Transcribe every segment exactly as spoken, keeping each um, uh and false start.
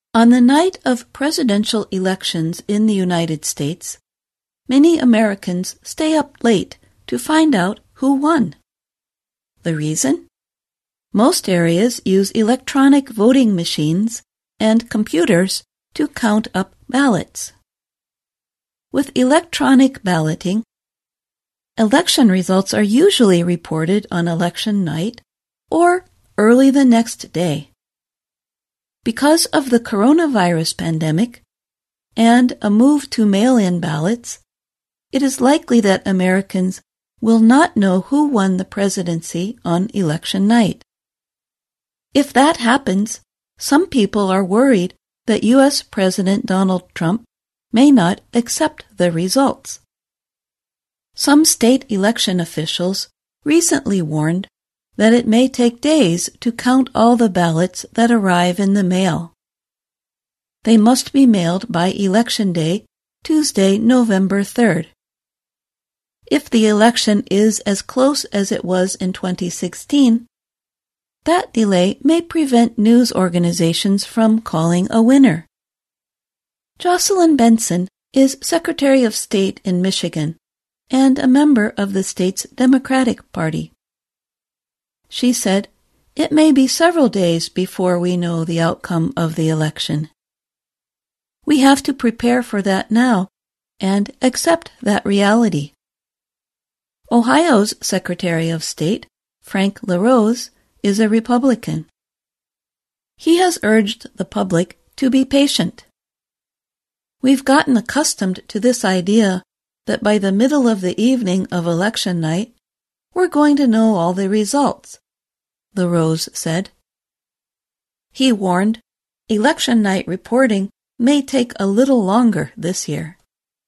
On the night of presidential elections in the United States, many Americans stay up late to find out who won. The reason? Most areas use electronic voting machines and computers to count up ballots. With electronic balloting, election results are usually reported on election night or early the next day. Because of the coronavirus pandemic and a move to mail-in ballots, it is likely that Americans will not know who won the presidency on election night. If that happens, some people are worried that U S President Donald Trump may not accept the results. Some state election officials recently warned that it may take days to count all the ballots that arrive in the mail. They must be mailed by Election Day, Tuesday, November third. If the election is as close as it was in twenty sixteen, that delay may prevent news organizations from calling a winner. Jocelyn Benson is Secretary of State in Michigan and a member of the state's Democratic Party. She said, "It may be several days before we know the outcome of the election. We have to prepare for that now and accept that reality." Ohio's Secretary of State, Frank LaRose, is a Republican. He has urged the public to be patient. "We've gotten accustomed to this idea that by the middle of the evening of election night, we're going to know all the results," LaRose said. He warned, election night reporting may take a little longer this year.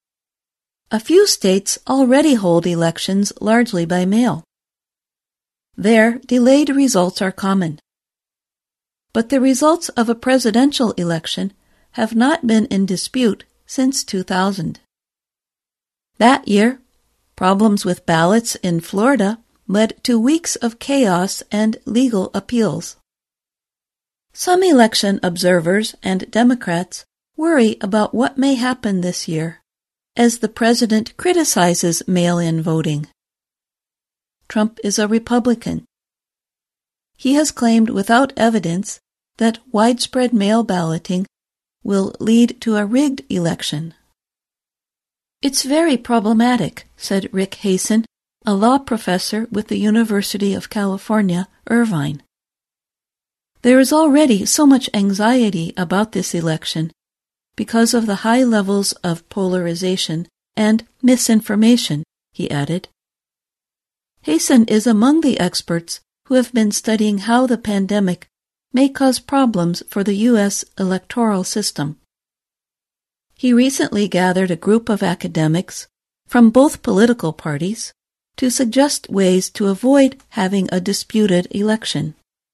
A few states already hold elections largely by mail. There, delayed results are common. But the results of a presidential election have not been in dispute since two thousand. That year, problems with ballots in Florida led to weeks of chaos and legal appeals. Some election observers and Democrats worry about what may happen this year, as the president criticizes mail-in voting. Trump is a Republican. He has claimed without evidence that widespread mail balloting will lead to a rigged election. "It's very problematic," said Rick Hasen, a law professor with the University of California, Irvine. "There is already so much anxiety about this election because of the high levels of polarization and misinformation," he added. Hasen is among the experts who have been studying how the pandemic may cause problems for the U S electoral system. He recently gathered a group of academics from both political parties to suggest ways to avoid having a disputed election.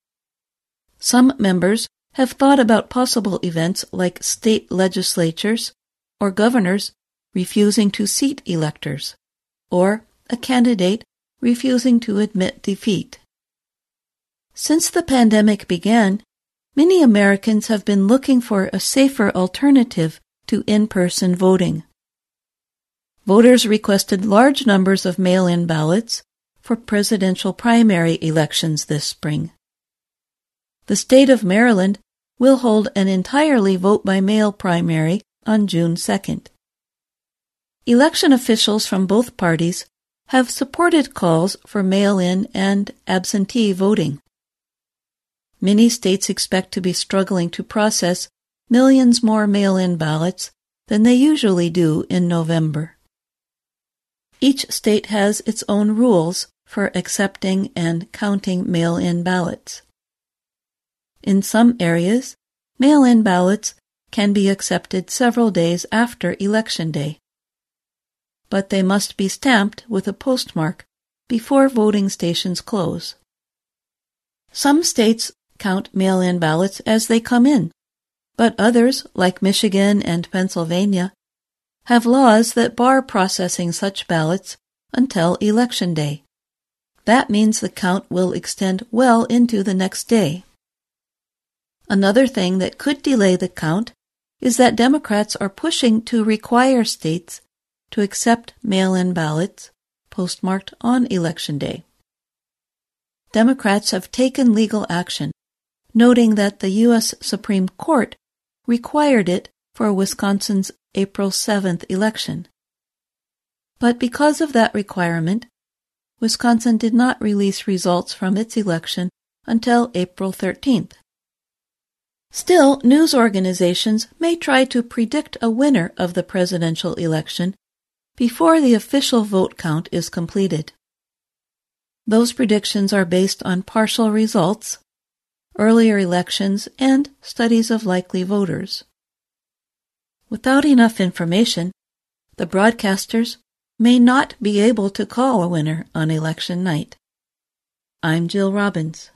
Some members have thought about possible events like state legislatures or governors refusing to seat electors, or a candidate refusing to admit defeat. Since the pandemic began, many Americans have been looking for a safer alternative to in-person voting. Voters requested large numbers of mail-in ballots for presidential primary elections this spring. The state of Maryland will hold an entirely vote-by-mail primary on June second. Election officials from both parties have supported calls for mail-in and absentee voting. Many states expect to be struggling to process millions more mail-in ballots than they usually do in November. Each state has its own rules for accepting and counting mail-in ballots. In some areas, mail-in ballots can be accepted several days after Election Day, but they must be stamped with a postmark before voting stations close. Some states count mail-in ballots as they come in, but others, like Michigan and Pennsylvania, have laws that bar processing such ballots until Election Day. That means the count will extend well into the next day. Another thing that could delay the count is that Democrats are pushing to require states to accept mail-in ballots postmarked on Election Day. Democrats have taken legal action, noting that the U S Supreme Court required it for Wisconsin's April seventh election. But because of that requirement, Wisconsin did not release results from its election until April thirteenth. Still, news organizations may try to predict a winner of the presidential election before the official vote count is completed. Those predictions are based on partial results, earlier elections, and studies of likely voters. Without enough information, the broadcasters may not be able to call a winner on election night. I'm Jill Robbins.